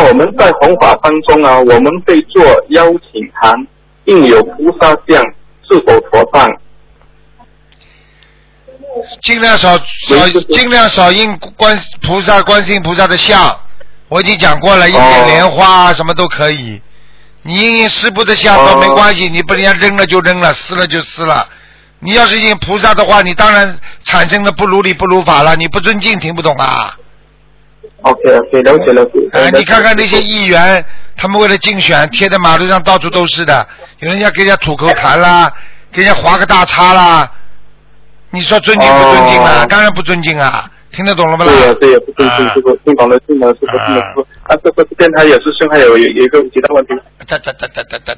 我们在弘法当中啊，我们会做邀请函，印有菩萨像，是否妥当？ 尽量少印观世音菩萨的像，我已经讲过了，印点莲花什么都可以。你印师父的像都没关系，你不人家扔了就扔了，撕了就撕了。你要是印菩萨的话，你当然产生了不如理不如法了，你不尊敬，听不懂啊？ OK， 了解。 你看看那些议员，他们为了竞选，贴在马路上到处都是的，有人家给人家吐口痰啦，给人家划个大叉啦，你说尊敬不尊敬啊？当然不尊敬啊！听得懂了吗？ 对呀，不尊敬，这个听懂了，师傅。啊，这边还有师兄还有一个其他问题。